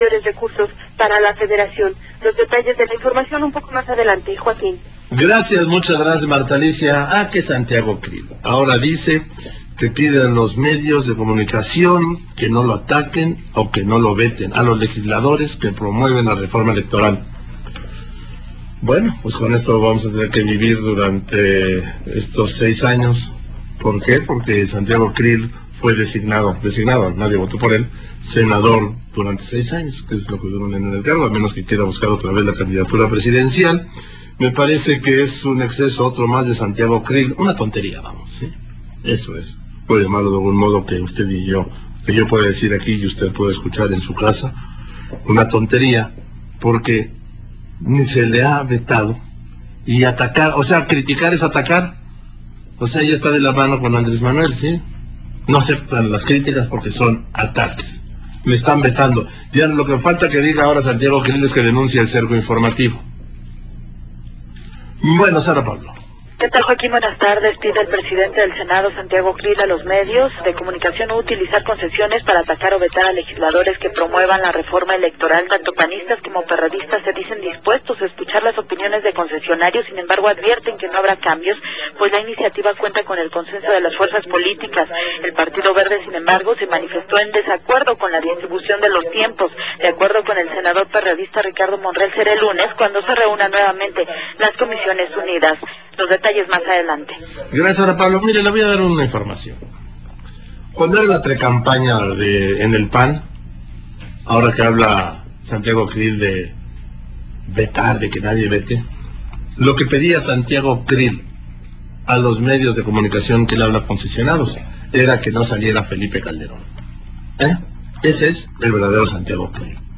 recursos para la federación. Los detalles de la información un poco más adelante, Joaquín. Gracias, muchas gracias, Marta Alicia. Que Santiago Krill ahora dice que pide a los medios de comunicación que no lo ataquen o que no lo veten, a los legisladores que promueven la reforma electoral. Bueno, pues con esto vamos a tener que vivir durante estos 6 años. ¿Por qué? Porque Santiago Krill fue designado, nadie votó por él, senador durante 6 años, que es lo que duró en el cargo, a menos que quiera buscar otra vez la candidatura presidencial. Me parece que es un exceso, otro más de Santiago Krill, una tontería, vamos, ¿sí? Eso es. Puede llamarlo de algún modo que usted y yo, que yo pueda decir aquí y usted puede escuchar en su casa, una tontería, porque ni se le ha vetado, y atacar, o sea, criticar es atacar, o sea, ya está de la mano con Andrés Manuel, ¿sí? No aceptan las críticas porque son ataques. Me están vetando. Ya lo que falta que diga ahora Santiago Krill es que denuncie el cerco informativo. Bueno, Sara Pablo. ¿Qué tal, Joaquín? Buenas tardes. Pide el presidente del Senado, Santiago Krill, a los medios de comunicación no utilizar concesiones para atacar o vetar a legisladores que promuevan la reforma electoral. Tanto panistas como perredistas se dicen dispuestos a escuchar las opiniones de concesionarios, sin embargo advierten que no habrá cambios, pues la iniciativa cuenta con el consenso de las fuerzas políticas. El Partido Verde, sin embargo, se manifestó en desacuerdo con la distribución de los tiempos. De acuerdo con el senador perredista Ricardo Monreal, será el lunes cuando se reúnan nuevamente las comisiones unidas. Los detalles más adelante. Gracias, Ana Pablo. Mire, le voy a dar una información. Cuando era la precampaña en el PAN, ahora que habla Santiago Krill de vetar, de que nadie vete, lo que pedía Santiago Krill a los medios de comunicación que le habla concesionados era que no saliera Felipe Calderón. Ese es el verdadero Santiago Krill.